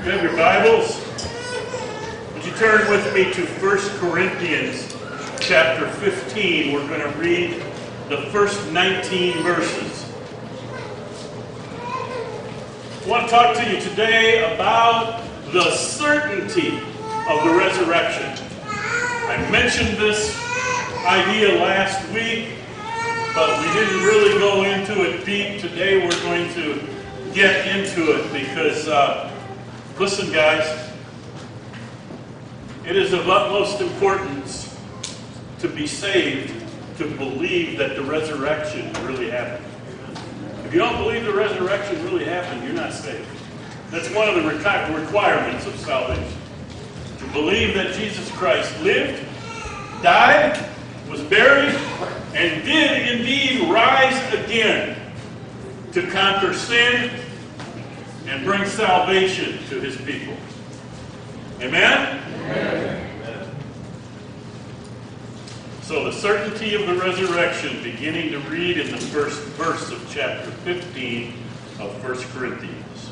you have your Bibles, would you turn with me to 1 Corinthians chapter 15. We're going to read the first 19 verses. I want to talk to you today about the certainty of the resurrection. I mentioned this idea last week, but we didn't really go into it deep. Today we're going to get into it because, listen guys, it is of utmost importance to be saved, to believe that the resurrection really happened. If you don't believe the resurrection really happened, you're not saved. That's one of the requirements of salvation. To believe that Jesus Christ lived, died, was buried, and did indeed rise again to conquer sin and bring salvation to his people. Amen? Amen. So the certainty of the resurrection, beginning to read in the first verse of chapter 15 of 1 Corinthians.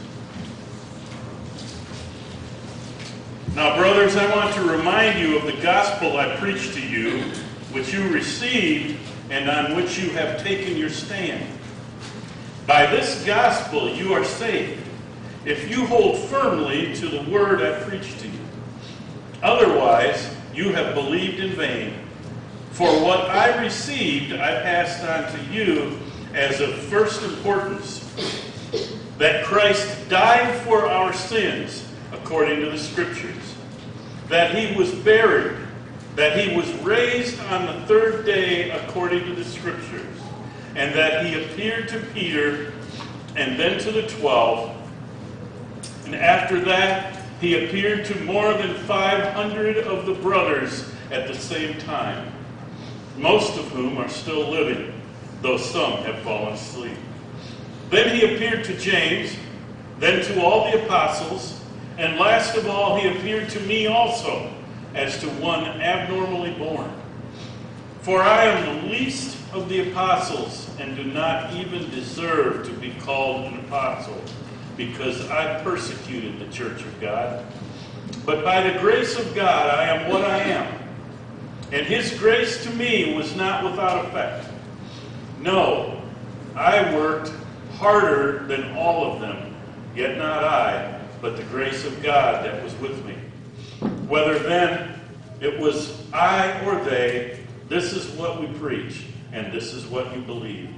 Now, brothers, I want to remind you of the gospel I preached to you, which you received and on which you have taken your stand. By this gospel you are saved, if you hold firmly to the word I preached to you. Otherwise, you have believed in vain. For what I received, I passed on to you as of first importance, that Christ died for our sins, according to the Scriptures, that he was buried, that he was raised on the third day, according to the Scriptures, and that he appeared to Peter, and then to the 12, and after that, he appeared to more than 500 of the brothers at the same time, most of whom are still living, though some have fallen asleep. Then he appeared to James, then to all the apostles, and last of all he appeared to me also, as to one abnormally born. For I am the least of the apostles, and do not even deserve to be called an apostle, because I persecuted the church of God. But by the grace of God I am what I am. And his grace to me was not without effect. No, I worked harder than all of them, yet not I, but the grace of God that was with me. Whether then it was I or they, this is what we preach, and this is what you believe.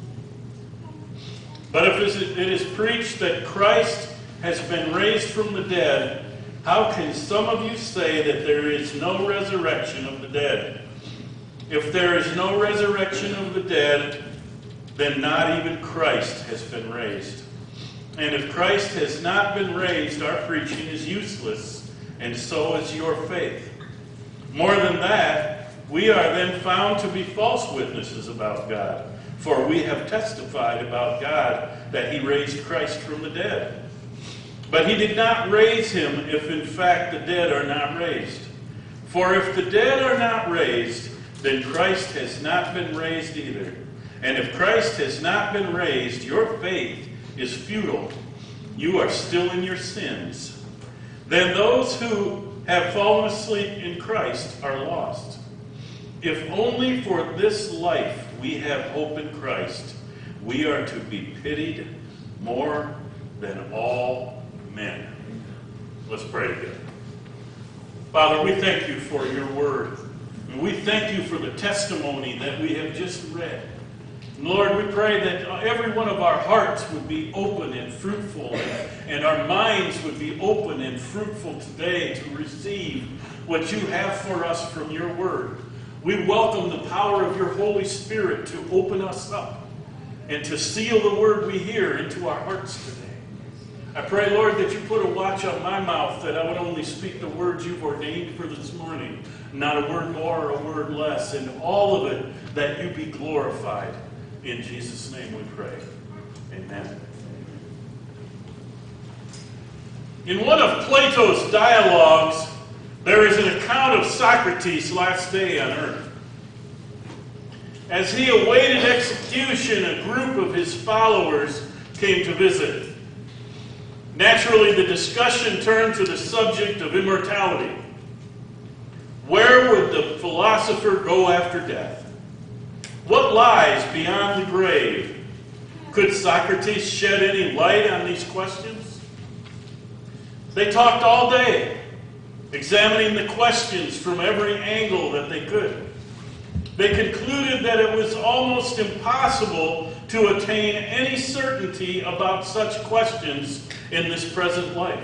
But if it is preached that Christ has been raised from the dead, how can some of you say that there is no resurrection of the dead? If there is no resurrection of the dead, then not even Christ has been raised. And if Christ has not been raised, our preaching is useless, and so is your faith. More than that, we are then found to be false witnesses about God, for we have testified about God that he raised Christ from the dead. But he did not raise him if in fact the dead are not raised. For if the dead are not raised, then Christ has not been raised either. And if Christ has not been raised, your faith is futile. You are still in your sins. Then those who have fallen asleep in Christ are lost. If only for this life we have hope in Christ, we are to be pitied more than all men. Let's pray together. Father, we thank you for your word. And we thank you for the testimony that we have just read. And Lord, we pray that every one of our hearts would be open and fruitful, and our minds would be open and fruitful today to receive what you have for us from your word. We welcome the power of your Holy Spirit to open us up and to seal the word we hear into our hearts today. I pray, Lord, that you put a watch on my mouth, that I would only speak the words you've ordained for this morning, not a word more or a word less, and all of it that you be glorified. In Jesus' name we pray. Amen. In one of Plato's dialogues, there is an account of Socrates' last day on earth. As he awaited execution, a group of his followers came to visit. Naturally, the discussion turned to the subject of immortality. Where would the philosopher go after death? What lies beyond the grave? Could Socrates shed any light on these questions? They talked all day, examining the questions from every angle that they could. They concluded that it was almost impossible to attain any certainty about such questions in this present life.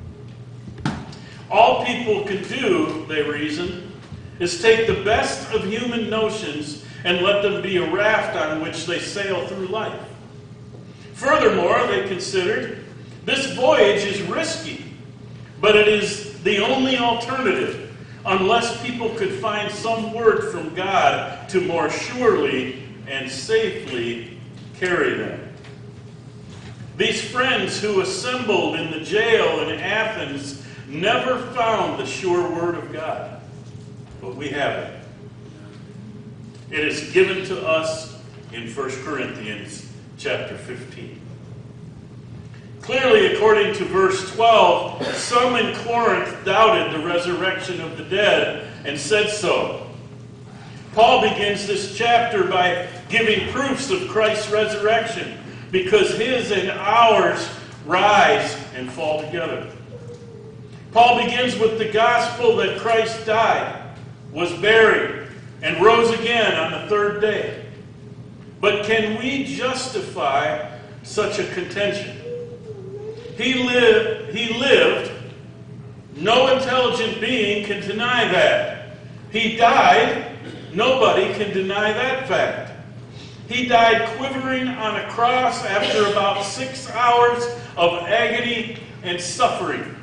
All people can do, they reasoned, is take the best of human notions and let them be a raft on which they sail through life. Furthermore, they considered, this voyage is risky, but it is the only alternative, unless people could find some word from God to more surely and safely carry them. These friends who assembled in the jail in Athens never found the sure word of God, but we have it. It is given to us in 1 Corinthians chapter 15. Clearly, according to verse 12, some in Corinth doubted the resurrection of the dead and said so. Paul begins this chapter by giving proofs of Christ's resurrection, because his and ours rise and fall together. Paul begins with the gospel that Christ died, was buried, and rose again on the third day. But can we justify such a contention? He lived. No intelligent being can deny that. He died. Nobody can deny that fact. He died quivering on a cross after about 6 hours of agony and suffering.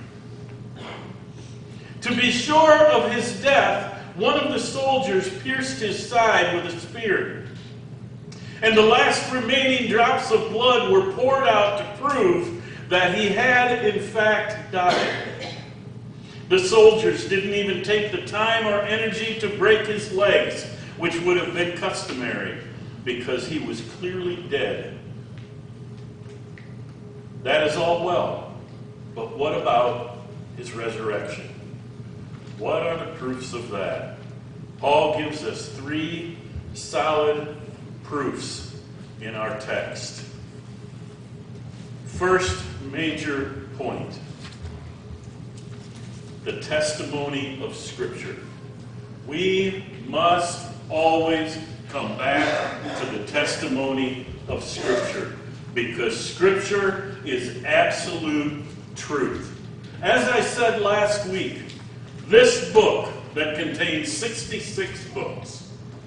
To be sure of his death, one of the soldiers pierced his side with a spear, and the last remaining drops of blood were poured out to prove that he had in fact died. The soldiers didn't even take the time or energy to break his legs, which would have been customary, because he was clearly dead. That is all well, but what about his resurrection? What are the proofs of that? Paul gives us 3 solid proofs in our text. First major point: the testimony of Scripture. We must always come back to the testimony of Scripture, because Scripture is absolute truth. As I said last week, this book that contains 66 books,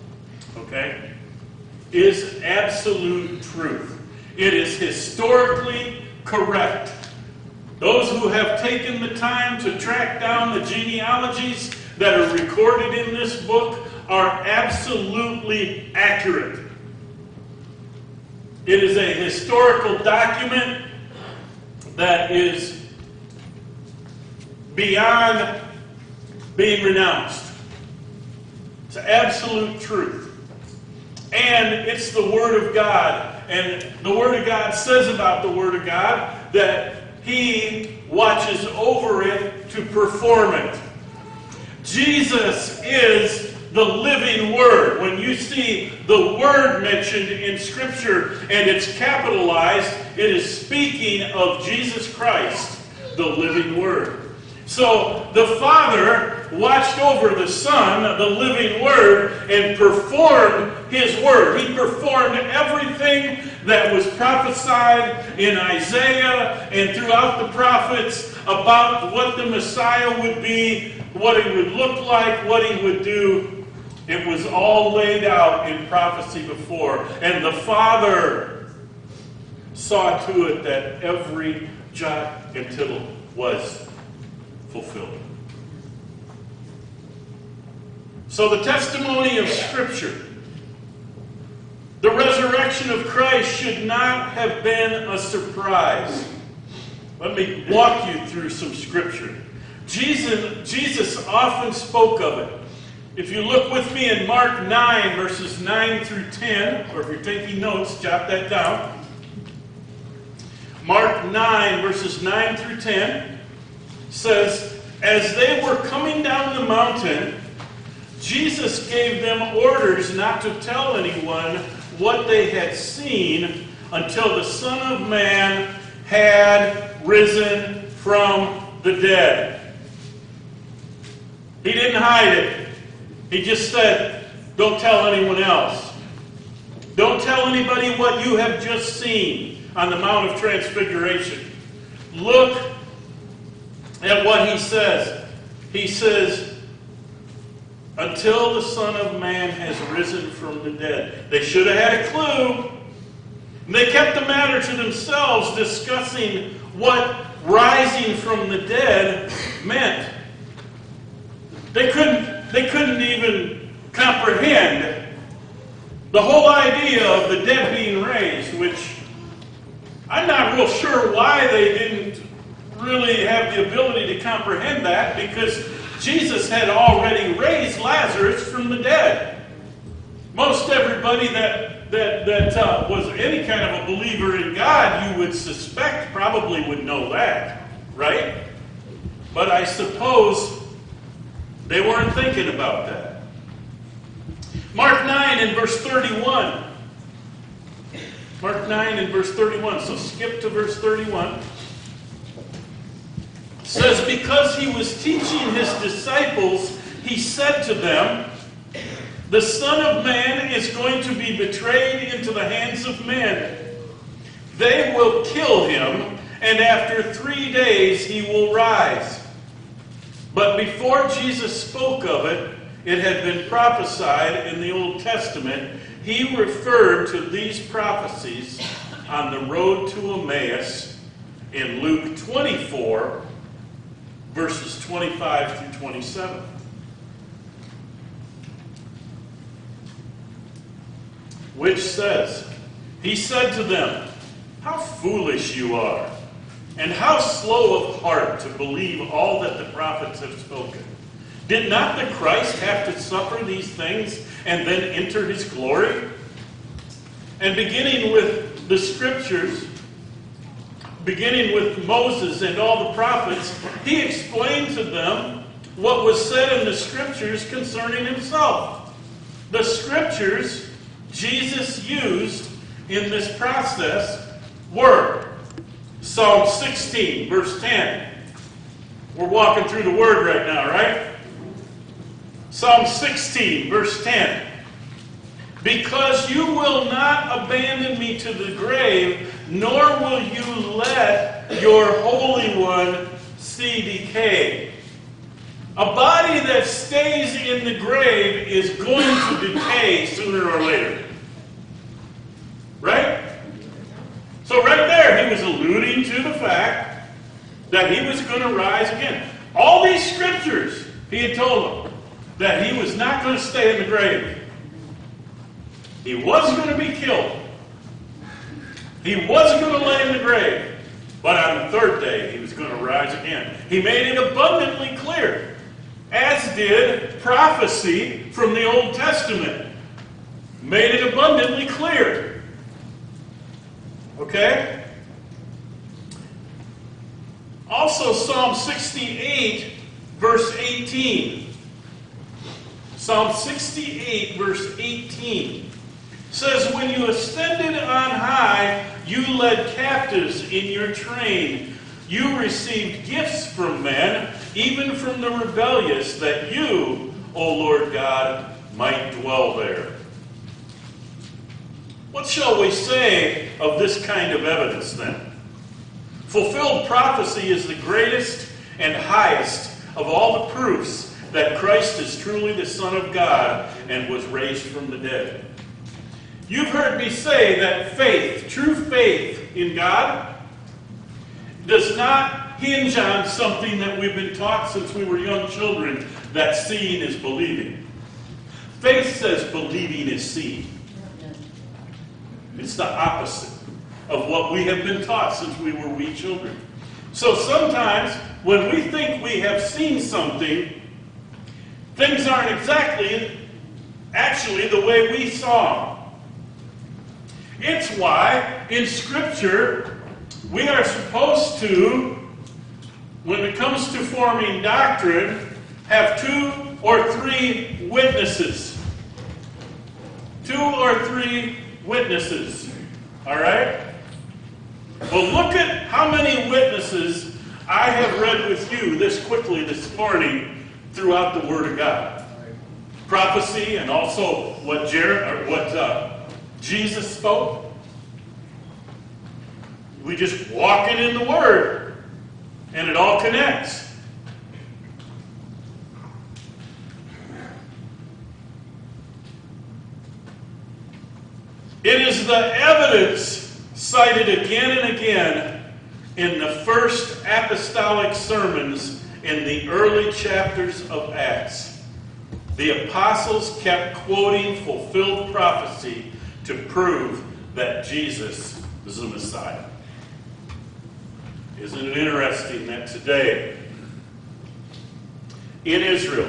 is absolute truth. It is historically correct. Those who have taken the time to track down the genealogies that are recorded in this book are absolutely accurate. It is a historical document that is beyond being renounced. It's absolute truth. And it's the Word of God. And the Word of God says about the Word of God that He watches over it to perform it. Jesus is the living Word. When you see the Word mentioned in Scripture and it's capitalized, it is speaking of Jesus Christ, the living Word. So the Father watched over the Son, the living Word, and performed His Word. He performed everything that was prophesied in Isaiah and throughout the prophets about what the Messiah would be, what He would look like, what He would do. It was all laid out in prophecy before. And the Father saw to it that every jot and tittle was fulfilled. So the testimony of Scripture, the resurrection of Christ, should not have been a surprise. Let me walk you through some Scripture. Jesus often spoke of it. If you look with me in Mark 9, verses 9 through 10, or if you're taking notes, jot that down. Mark 9, verses 9 through 10 says, as they were coming down the mountain, Jesus gave them orders not to tell anyone what they had seen until the Son of Man had risen from the dead. He didn't hide it. He just said, don't tell anyone else. Don't tell anybody what you have just seen on the Mount of Transfiguration. Look at what he says. He says, until the Son of Man has risen from the dead. They should have had a clue. And they kept the matter to themselves, discussing what rising from the dead meant. They couldn't even comprehend the whole idea of the dead being raised, which I'm not real sure why they didn't really have the ability to comprehend that, because Jesus had already raised Lazarus from the dead. Most everybody that was any kind of a believer in God, you would suspect, probably would know that, right? But I suppose they weren't thinking about that. Mark 9 and verse 31. Mark 9 and verse 31. So skip to verse 31. It says, because he was teaching his disciples, he said to them, the Son of Man is going to be betrayed into the hands of men. They will kill him, and after 3 days he will rise. But before Jesus spoke of it, it had been prophesied in the Old Testament. He referred to these prophecies on the road to Emmaus in Luke 24, verses 25 through 27. Which says, he said to them, how foolish you are, and how slow of heart to believe all that the prophets have spoken. Did not the Christ have to suffer these things and then enter his glory? And beginning with the scriptures, beginning with Moses and all the prophets, he explained to them what was said in the scriptures concerning himself. The scriptures Jesus used in this process were Psalm 16, verse 10. We're walking through the Word right now, right? Psalm 16, verse 10. Because you will not abandon me to the grave, nor will you let your Holy One see decay. A body that stays in the grave is going to decay sooner or later. Right? So right there, he was alluding to the fact that he was going to rise again. All these scriptures, he had told them that he was not going to stay in the grave. He was going to be killed. He was going to lay in the grave. But on the third day, he was going to rise again. He made it abundantly clear, as did prophecy from the Old Testament. Made it abundantly clear. Okay? Also, Psalm 68, verse 18. Psalm 68, verse 18 says, when you ascended on high, you led captives in your train. You received gifts from men, even from the rebellious, that you, O Lord God, might dwell there. What shall we say of this kind of evidence then? Fulfilled prophecy is the greatest and highest of all the proofs that Christ is truly the Son of God and was raised from the dead. You've heard me say that faith, true faith in God, does not hinge on something that we've been taught since we were young children, that seeing is believing. Faith says believing is seeing. It's the opposite of what we have been taught since we were wee children. So sometimes when we think we have seen something, things aren't actually the way we saw them. It's why in Scripture We are supposed to, when it comes to forming doctrine, have 2 or 3 witnesses. 2 or 3 witnesses. All right? Well, look at how many witnesses I have read with you this quickly this morning throughout the Word of God. Prophecy and also what Jesus spoke. We just walk it in the Word, and it all connects. It is the evidence cited again and again in the first apostolic sermons in the early chapters of Acts. The apostles kept quoting fulfilled prophecy to prove that Jesus was the Messiah. Isn't it interesting that today, in Israel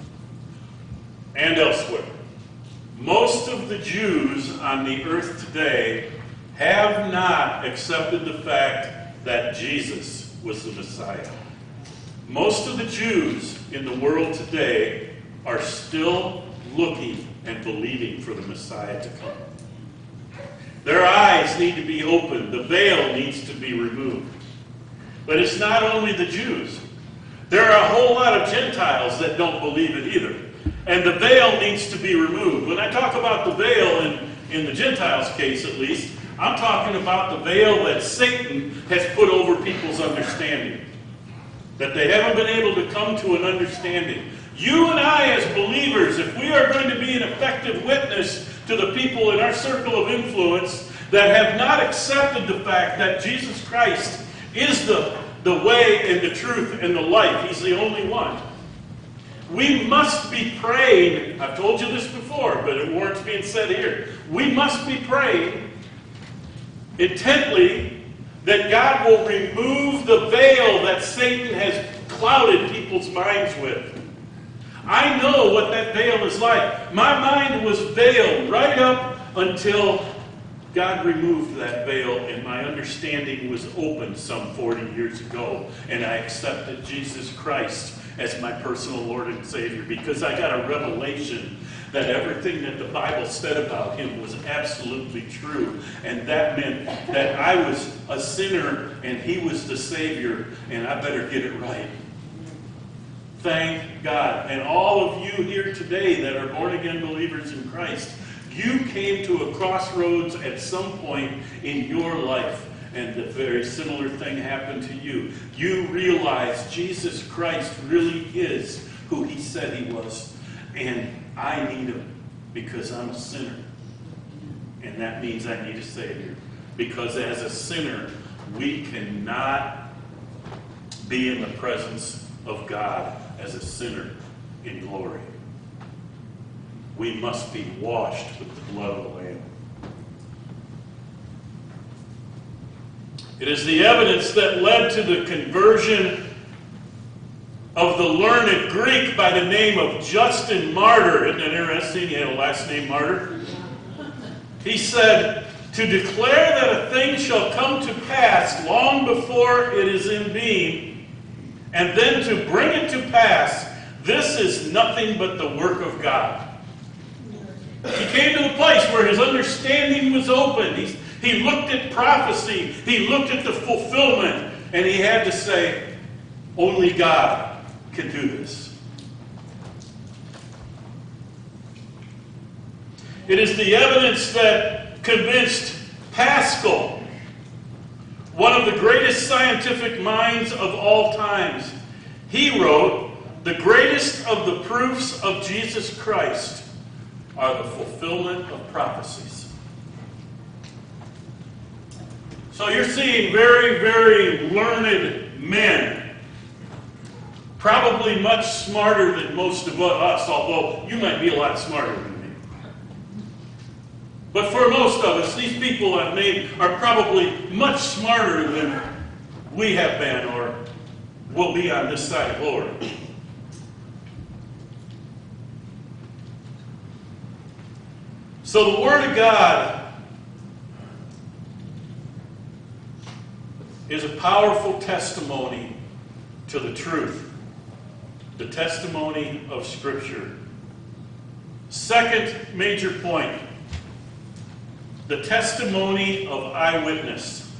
and elsewhere, most of the Jews on the earth today have not accepted the fact that Jesus was the Messiah. Most of the Jews in the world today are still looking and believing for the Messiah to come. Their eyes need to be opened. The veil needs to be removed. But it's not only the Jews. There are a whole lot of Gentiles that don't believe it either. And the veil needs to be removed. When I talk about the veil, in the Gentiles' case at least, I'm talking about the veil that Satan has put over people's understanding. That they haven't been able to come to an understanding. You and I as believers, if we are going to be an effective witness to the people in our circle of influence that have not accepted the fact that Jesus Christ is the way and the truth and the life. He's the only one. We must be praying. I've told you this before, but it warrants being said here. We must be praying intently that God will remove the veil that Satan has clouded people's minds with. I know what that veil is like. My mind was veiled right up until God removed that veil and my understanding was opened some 40 years ago, and I accepted Jesus Christ as my personal Lord and Savior because I got a revelation that everything that the Bible said about him was absolutely true, and that meant that I was a sinner and he was the Savior, and I better get it right. Thank God. And all of you here today that are born-again believers in Christ, you came to a crossroads at some point in your life, and the very similar thing happened to you. You realized Jesus Christ really is who he said he was, and I need him because I'm a sinner. And that means I need a Savior. Because as a sinner, we cannot be in the presence of God as a sinner in glory. We must be washed with the blood of the Lamb. It is the evidence that led to the conversion of the learned Greek by the name of Justin Martyr. Isn't that interesting? He had a last name Martyr. He said, "To declare that a thing shall come to pass long before it is in being, and then to bring it to pass, this is nothing but the work of God." He came to a place where his understanding was open. He looked at prophecy. He looked at the fulfillment. And he had to say, only God can do this. It is the evidence that convinced Pascal, one of the greatest scientific minds of all times. He wrote, "The greatest of the proofs of Jesus Christ are the fulfillment of prophecies." So you're seeing very, very learned men, probably much smarter than most of us, although you might be a lot smarter than me. But for most of us, these people I've named are probably much smarter than we have been or will be on this side of glory. So the Word of God is a powerful testimony to the truth, the testimony of Scripture. Second major point, the testimony of eyewitness.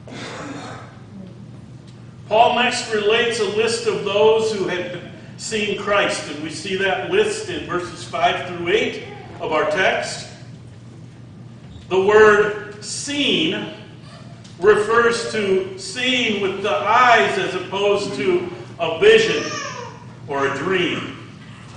Paul next relates a list of those who had seen Christ, and we see that list in verses 5 through 8 of our text. The word seen refers to seeing with the eyes as opposed to a vision or a dream.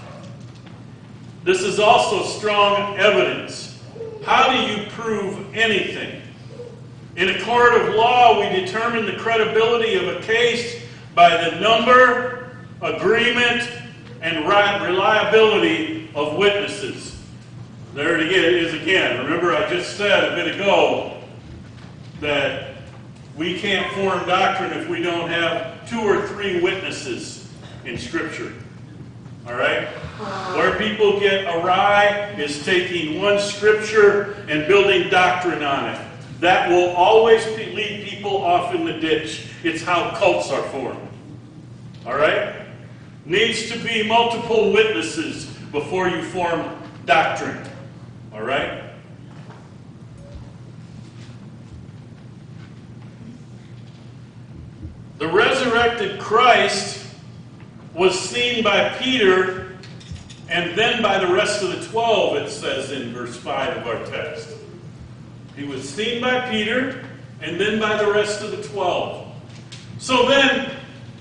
This is also strong evidence. How do you prove anything? In a court of law, we determine the credibility of a case by the number, agreement, and reliability of witnesses. There it is again. Remember, I just said a bit ago that we can't form doctrine if we don't have 2 or 3 witnesses in Scripture. All right? Where people get awry is taking one Scripture and building doctrine on it. That will always lead people off in the ditch. It's how cults are formed. All right? Needs to be multiple witnesses before you form doctrine. All right? The resurrected Christ was seen by Peter and then by the rest of the 12, it says in verse 5 of our text. He was seen by Peter and then by the rest of the 12. So then,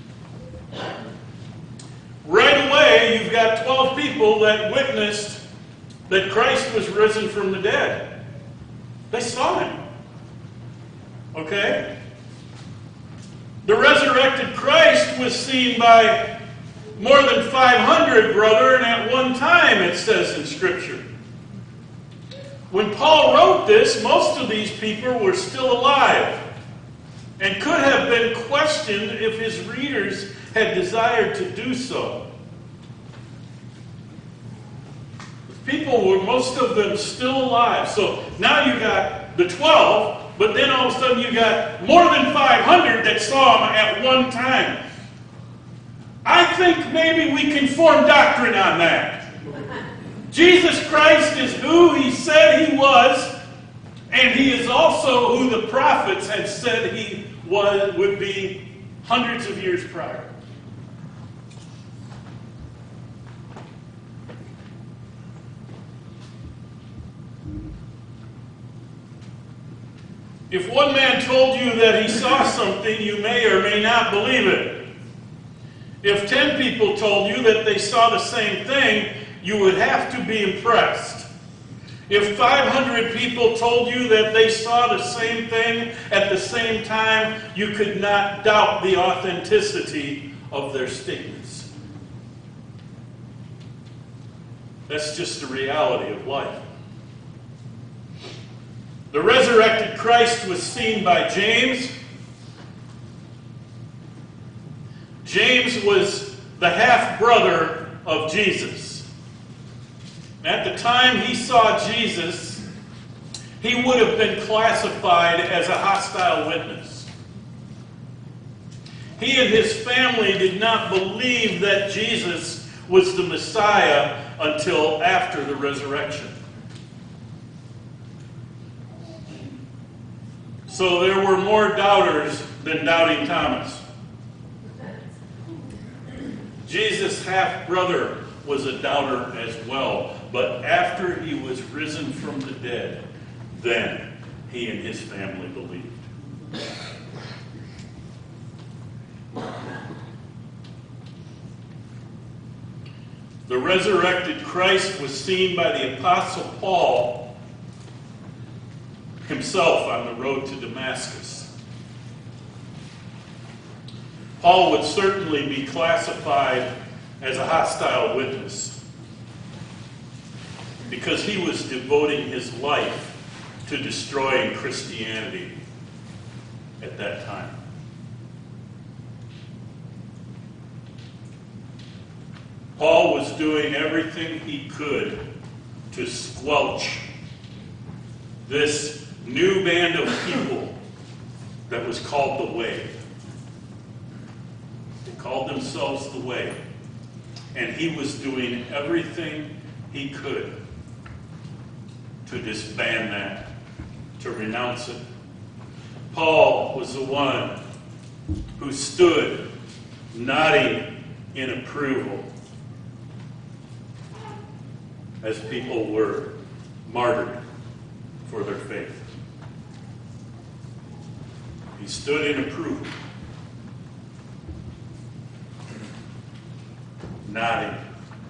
right away, you've got 12 people that witnessed that Christ was risen from the dead. They saw him. Okay? The resurrected Christ was seen by more than 500 brethren at one time, it says in Scripture. When Paul wrote this, most of these people were still alive and could have been questioned if his readers had desired to do so. People were, most of them, still alive. So now you got the 12, but then all of a sudden you got more than 500 that saw him at one time. I think maybe we can form doctrine on that. Jesus Christ is who he said he was, and he is also who the prophets had said he would be hundreds of years prior. If one man told you that he saw something, you may or may not believe it. If 10 people told you that they saw the same thing, you would have to be impressed. If 500 people told you that they saw the same thing at the same time, you could not doubt the authenticity of their statements. That's just the reality of life. The resurrected Christ was seen by James. James was the half-brother of Jesus. At the time he saw Jesus, he would have been classified as a hostile witness. He and his family did not believe that Jesus was the Messiah until after the resurrection. So there were more doubters than doubting Thomas. Jesus' half-brother was a doubter as well, but after he was risen from the dead, then he and his family believed. The resurrected Christ was seen by the Apostle Paul himself on the road to Damascus. Paul would certainly be classified as a hostile witness because he was devoting his life to destroying Christianity at that time. Paul was doing everything he could to squelch this new band of people that was called the Way. They called themselves the Way. And he was doing everything he could to disband that, to renounce it. Paul was the one who stood nodding in approval as people were martyred for their faith. He stood in approval, nodding.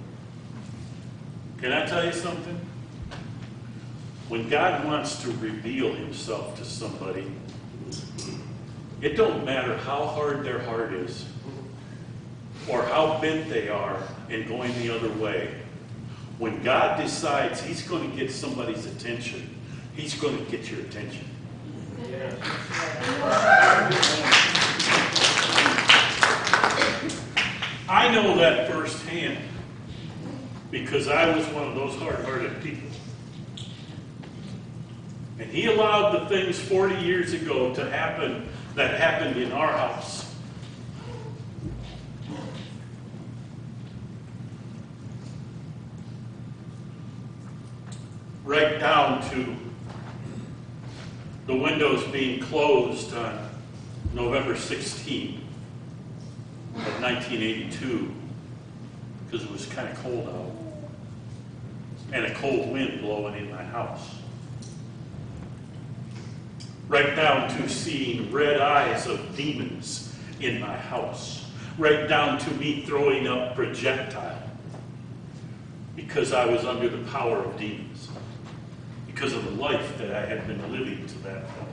Can I tell you something? When God wants to reveal himself to somebody, it don't matter how hard their heart is or how bent they are in going the other way. When God decides he's going to get somebody's attention, he's going to get your attention. Yeah. I know that firsthand because I was one of those hard-hearted people. And he allowed the things 40 years ago to happen that happened in our house. Right down to the windows being closed on November 16 of 1982 because it was kind of cold out and a cold wind blowing in my house. Right down to seeing red eyes of demons in my house. Right down to me throwing up projectile because I was under the power of demons. Because of the life that I had been living to that point.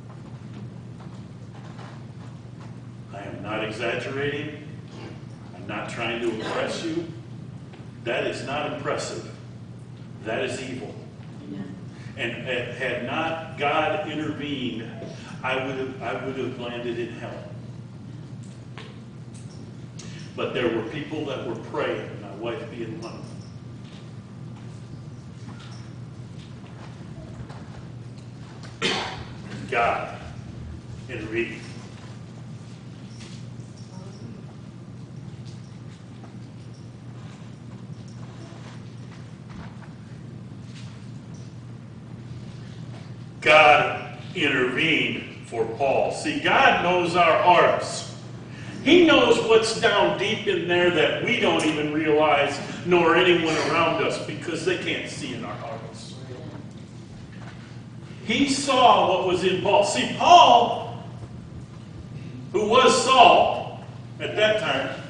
I am not exaggerating. I'm not trying to impress you. That is not impressive. That is evil. And had not God intervened, I would have landed in hell. But there were people that were praying, my wife being one of them. God intervened. God intervened for Paul. See, God knows our hearts. He knows what's down deep in there that we don't even realize, nor anyone around us, because they can't see in our hearts. He saw what was in Paul. See, Paul, who was Saul at that time,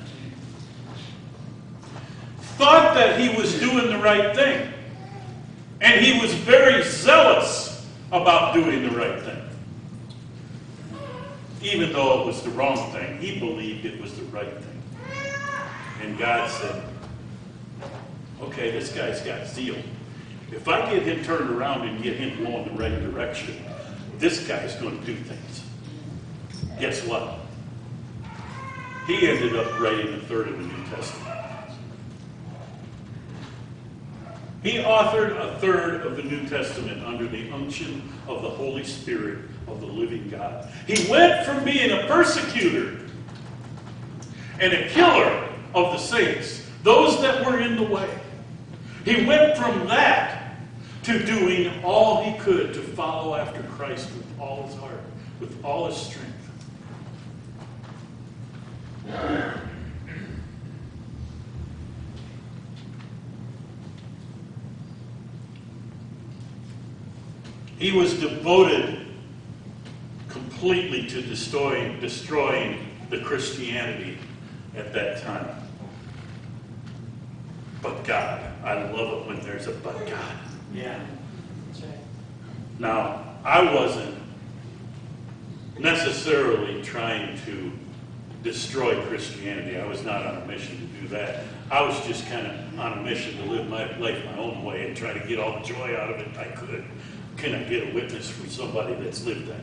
thought that he was doing the right thing. And he was very zealous about doing the right thing. Even though it was the wrong thing, he believed it was the right thing. And God said, okay, this guy's got zeal. If I get him turned around and get him going the right direction, this guy's going to do things. Guess what? He ended up writing a third of the New Testament. He authored a third of the New Testament under the unction of the Holy Spirit of the living God. He went from being a persecutor and a killer of the saints, those that were in the way. He went from that to doing all he could to follow after Christ with all his heart, with all his strength. He was devoted completely to destroying the Christianity at that time. But God. I love it when there's a but God. Yeah, that's right. Now, I wasn't necessarily trying to destroy Christianity. I was not on a mission to do that. I was just kind of on a mission to live my life my own way and try to get all the joy out of it I could. Can I get a witness from somebody that's lived that?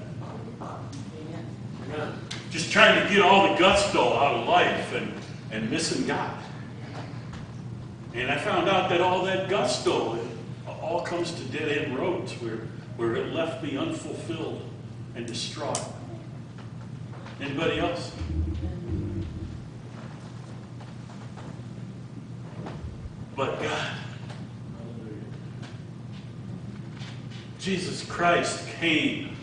Amen. Just trying to get all the gusto out of life and missing God. And I found out that all that gusto, it all comes to dead-end roads where it left me unfulfilled and distraught. Anybody else? But God, Jesus Christ came,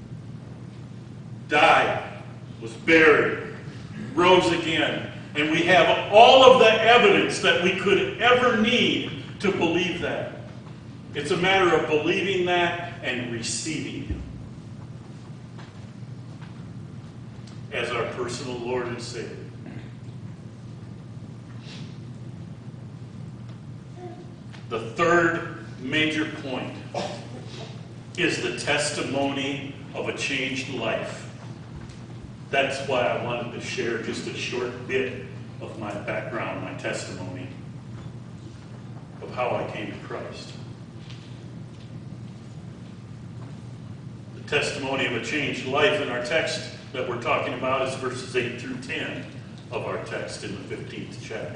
died, was buried, rose again, and we have all of the evidence that we could ever need to believe that. It's a matter of believing that and receiving Him as our personal Lord and Savior. The third major point is the testimony of a changed life. That's why I wanted to share just a short bit of my background, my testimony of how I came to Christ. The testimony of a changed life in our text that we're talking about is verses 8 through 10 of our text in the 15th chapter.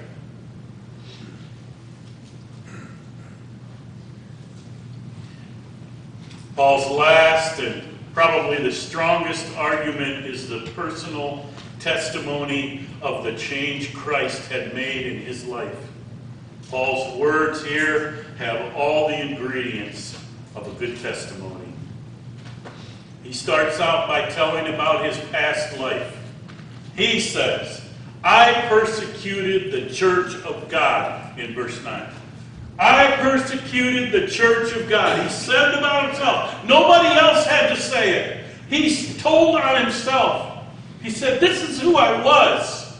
Paul's last and probably the strongest argument is the personal testimony of the change Christ had made in his life. Paul's words here have all the ingredients of a good testimony. He starts out by telling about his past life. He says, I persecuted the church of God, in verse 9. I persecuted the church of God. He said it about himself. Nobody else had to say it. He told on himself. He said, this is who I was.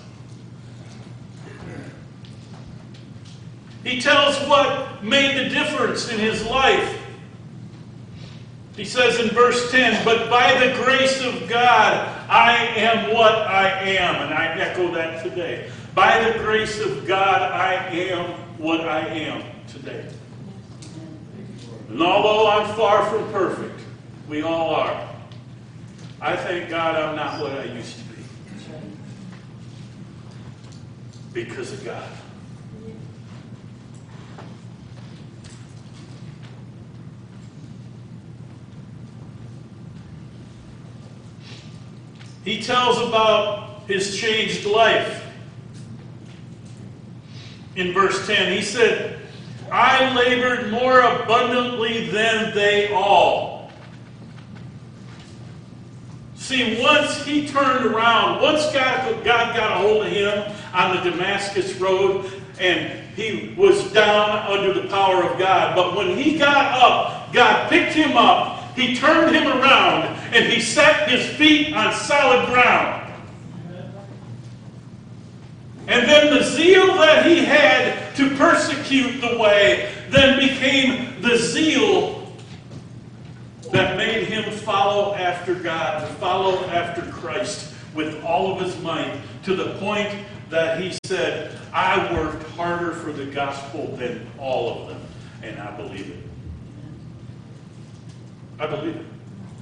He tells what made the difference in his life. He says in verse 10, but by the grace of God, I am what I am. And I echo that today. By the grace of God, I am what I am today. And although I'm far from perfect, we all are, I thank God I'm not what I used to be. Because of God. He tells about his changed life. In verse 10, he said, I labored more abundantly than they all. See, once he turned around, once God got a hold of him on the Damascus road, and he was down under the power of God, but when he got up, God picked him up, he turned him around, and he set his feet on solid ground. And then the zeal that he had to persecute the way then became the zeal that made him follow after God, to follow after Christ with all of his might, to the point that he said, I worked harder for the gospel than all of them. And I believe it. I believe it.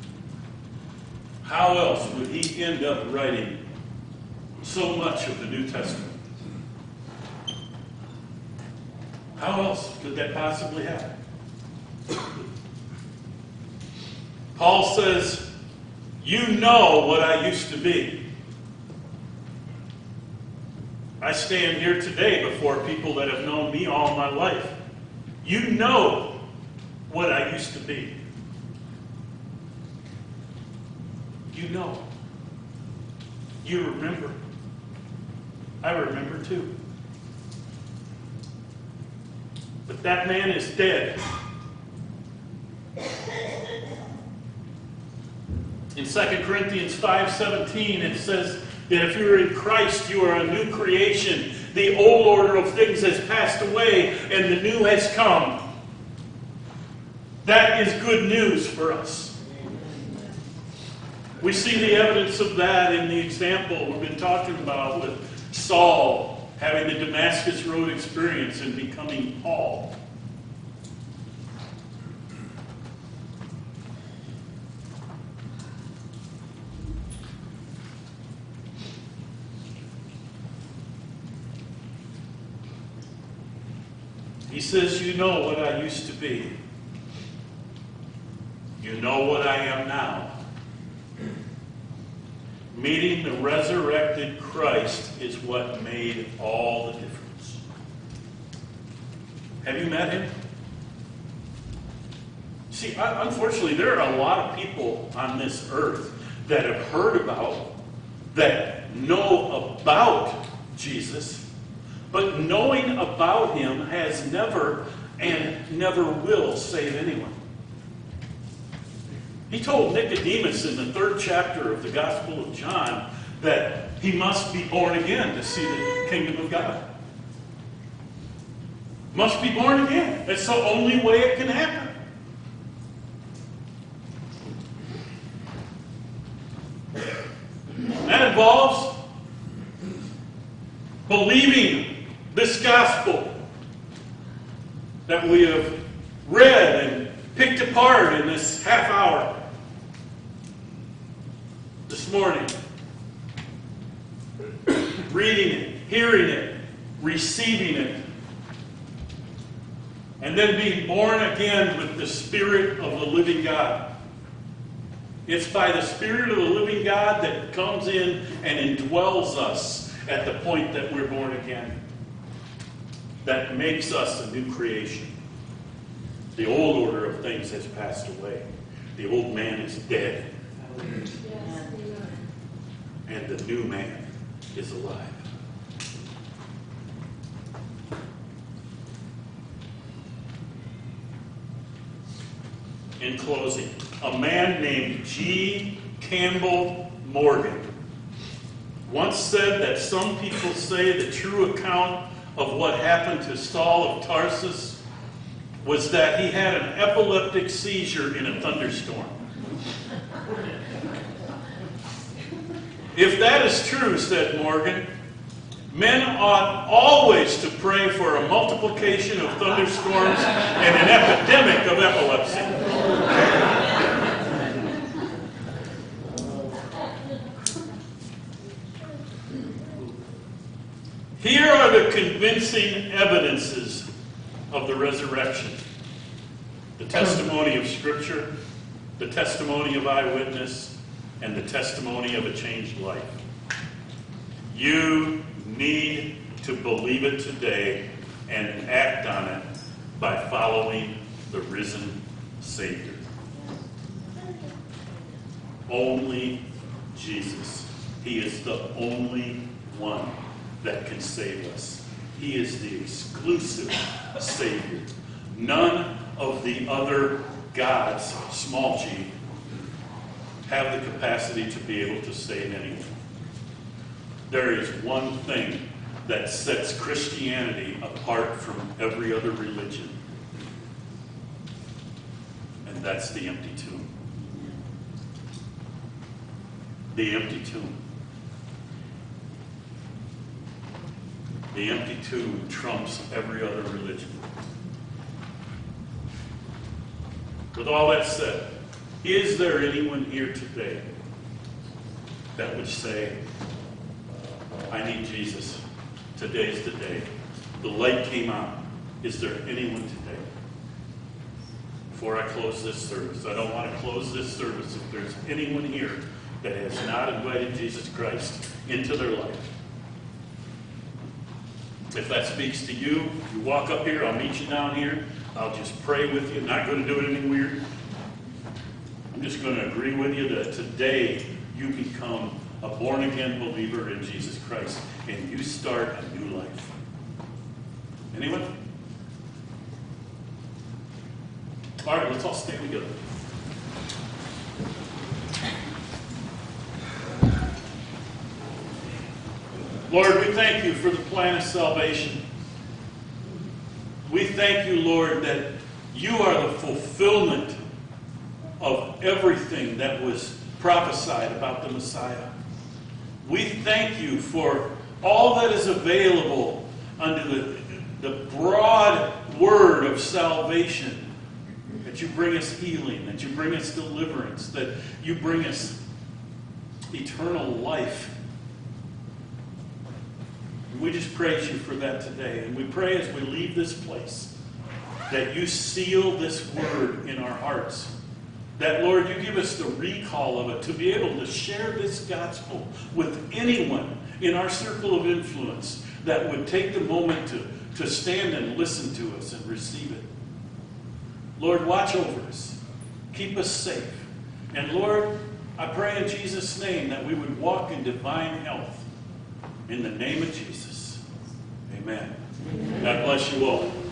How else would he end up writing so much of the New Testament? How else could that possibly happen? Paul says, you know what I used to be. I stand here today before people that have known me all my life. You know what I used to be. You know. You remember. I remember too. But that man is dead. In 2 Corinthians 5:17, it says that if you're in Christ, you are a new creation. The old order of things has passed away, and the new has come. That is good news for us. We see the evidence of that in the example we've been talking about with Saul having the Damascus Road experience and becoming Paul. He says, you know what I used to be. You know what I am now. Meeting the resurrected Christ is what made all the difference. Have you met him? See, unfortunately, there are a lot of people on this earth that have heard about, that know about Jesus, but knowing about him has never and never will save anyone. He told Nicodemus in the 3rd chapter of the Gospel of John that he must be born again to see the kingdom of God. Must be born again. That's the only way it can happen. That involves believing this gospel that we have read and picked apart in this half hour this morning. Reading it, hearing it, receiving it, and then being born again with the Spirit of the living God. It's by the Spirit of the living God that comes in and indwells us at the point that we're born again. That makes us a new creation. The old order of things has passed away. The old man is dead. And the new man is alive. In closing, a man named G. Campbell Morgan once said that some people say the true account of what happened to Saul of Tarsus was that he had an epileptic seizure in a thunderstorm. If that is true, said Morgan, men ought always to pray for a multiplication of thunderstorms and an epidemic of epilepsy. Here are the convincing evidences of the resurrection. The testimony of Scripture, the testimony of eyewitness, and the testimony of a changed life. You need to believe it today and act on it by following the risen Savior. Only Jesus. He is the only one that can save us. He is the exclusive Savior. None of the other gods, small g, have the capacity to be able to save anyone. There is one thing that sets Christianity apart from every other religion, and that's the empty tomb. The empty tomb. The empty tomb trumps every other religion. With all that said, is there anyone here today that would say, I need Jesus. Today's the day. The light came on. Is there anyone today? Before I close this service, I don't want to close this service if there's anyone here that has not invited Jesus Christ into their life. If that speaks to you, you walk up here, I'll meet you down here. I'll just pray with you. I'm not going to do anything weird. I'm just going to agree with you that today you become a born-again believer in Jesus Christ and you start a new life. Anyone? All right, let's all stand together. Lord, we thank you for the plan of salvation. We thank you, Lord, that you are the fulfillment of everything that was prophesied about the Messiah. We thank you for all that is available under the broad word of salvation, that you bring us healing, that you bring us deliverance, that you bring us eternal life. We just praise you for that today. And we pray as we leave this place that you seal this word in our hearts That, Lord, you give us the recall of it to be able to share this gospel with anyone in our circle of influence that would take the moment to stand and listen to us and receive it. Lord, watch over us. Keep us safe. And Lord, I pray in Jesus' name that we would walk in divine health. In the name of Jesus. Amen. God bless you all.